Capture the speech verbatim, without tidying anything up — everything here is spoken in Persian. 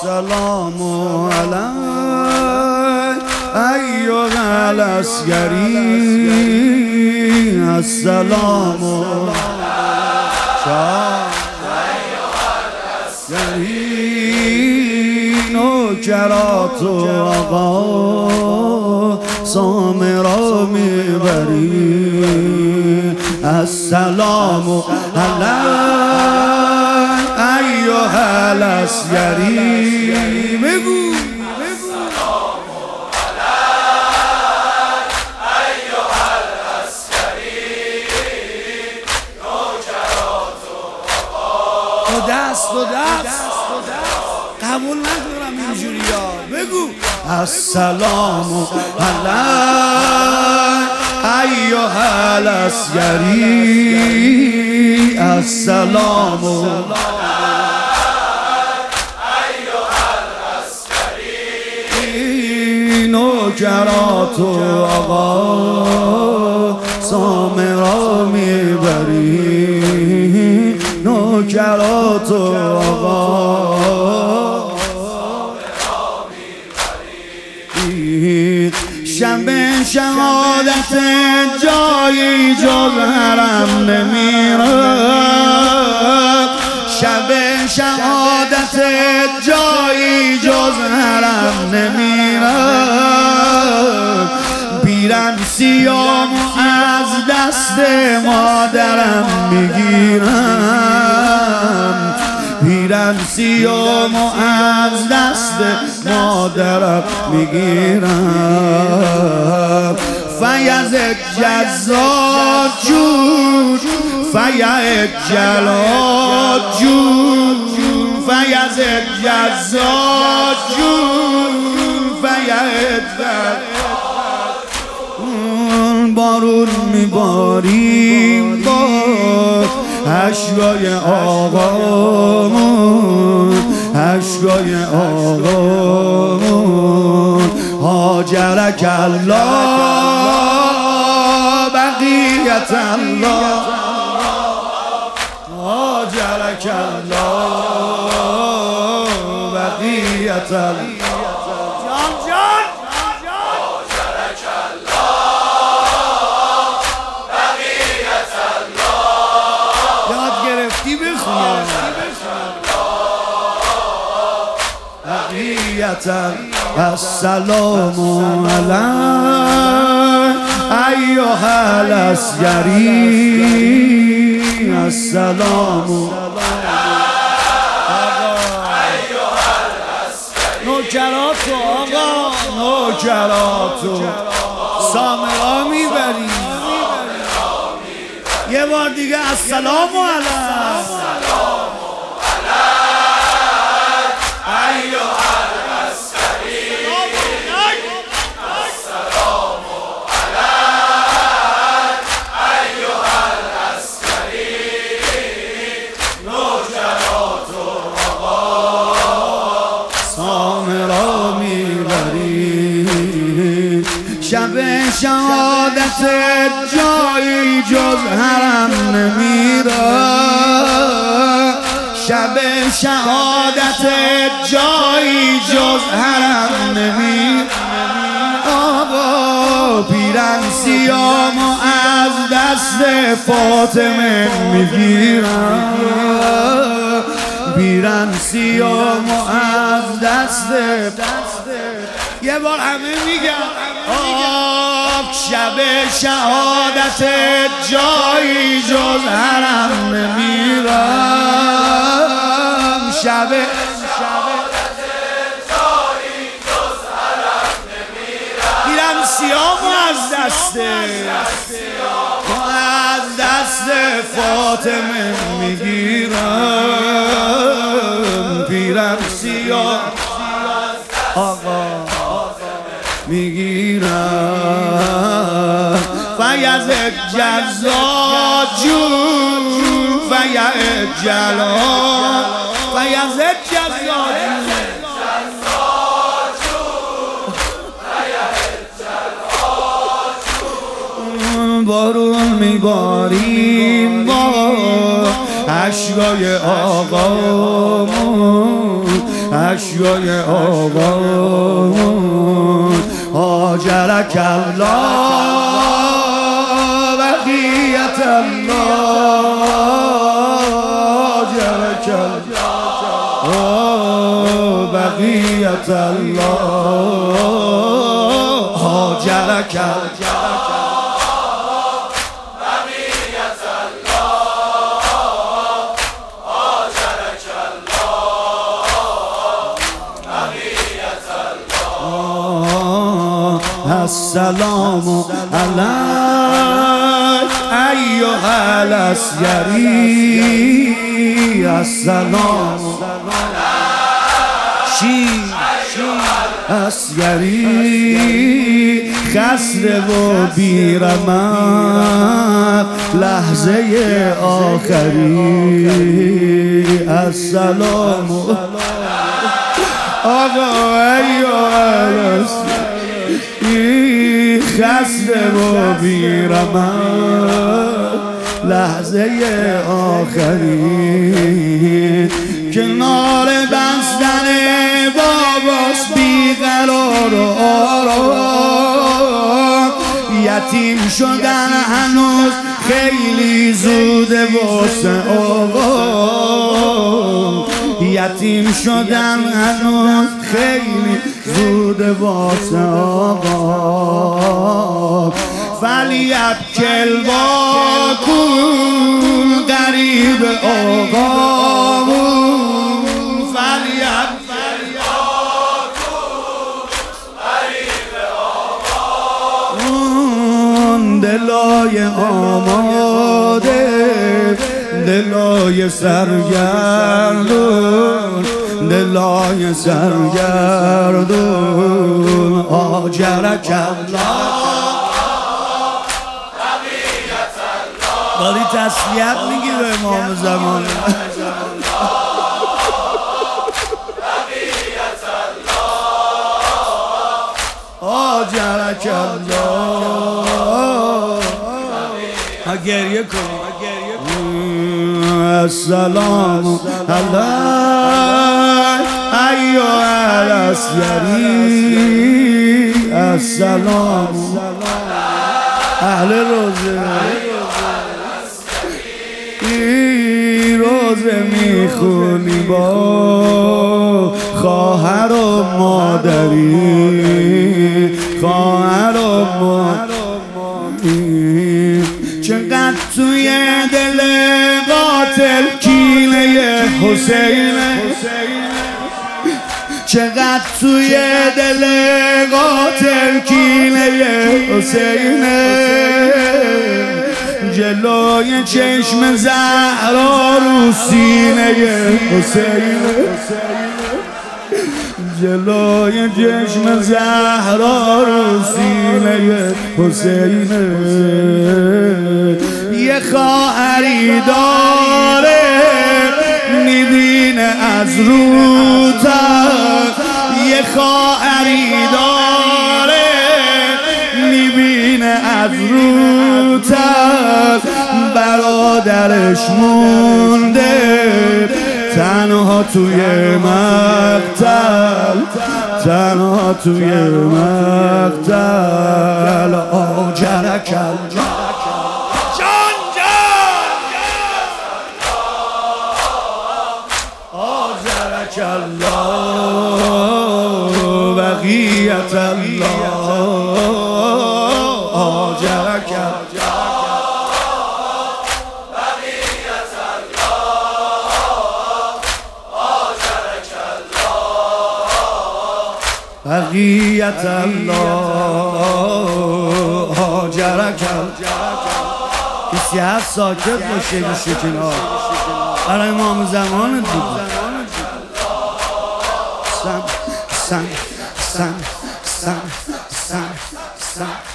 السلام علیک ایها العسکری السلام علیک نوکرات و آقا سامرا میبری السلام علیک ایها العسکری بگو السلام علیک ایها العسکری نوکرات و آقا دو دست دو دست قبول ندارم اینجوری ها بگو السلام علیک ایها العسکری السلام نوکرات و آقا سامرا میبری نوکرات و آقا شب شهادت جایی جز حرم نمیره شب شهادت جایی جز حرم نمیره پیرن سیام از دست مادرم میگیرم پیرن سیام از دست مادرم میگیرم فیض جزا جون فیض جلال جون فیض جزا جون فیض بارون میباریم با اشکای آقامون اشکای آقامون هاجرک الله بقیت الله هاجرک الله بقیت الله جان جان السلام علیک ایها العسکری السلام نوکرات و آقا نوکرات و سامرا میبری یه بار دیگه السلام علیک شب شهادت جایی جز حرم نمیره شب شهادت جایی جز حرم نمیره آقا پیرن سیام از دست فاطمه میگیرم پیرن سیام از دست یه بار همه میگم آب شب شهادت جایی جز حرم نمیرم شب شهادت جایی جز حرم نمیرم پیرن سیام از دست از دست فاطمه میگیرم پیرن سیام آقا میگیرم فیض جزا جون فیض جلال فیض جزا جون بارون میباریم با اشکای آقامون اشیای آقا هاجرک الله بقیت الله هاجرک الله بقیت الله هاجرک السلام علیک ایها العسکری السلام شی عسکری خسر و بیرمق لحظه آخری السلام آقا ایها العسکری خسر و بیرمق لحظه آخری کنار بستن باباس بیقرار و آرام یتیم شدن هنوز خیلی زوده واسه آقا یتیم شدن هنوز خیلی زوده واسه آقا فلیبکل واکن قریب آقا فلیبکل واکن قریب آقا دلای آماده دلای سرگردون دلای سرگردون هاجرک الله داری تسلیت میگی به امام زمان هاجرک الله ها گریه کنی السلام علیک ایها العسکری السلام اهل روزه ای روزه میخونی با خواهر و مادری خواهر و مادری چقدر توی دل قاتل کینه حسین چقدر توی دل قاتل کینه حسین جلوی چشم زهرا رو سینه حسین جلوی چشم زهرا رو سینه حسین یه خواهری داره میبینه از رو تر یه خواهری داره میبینه از رو تر برادرش مونده تنها توی مقتل تنها توی مقتل هاجرک الله جان جان هاجرک الله بقیت الله هاجرک بقیت الله هاجرک کسی هست ساکت باشه گوشه کنار برای امام زمان بود سن سن سن سن سن سن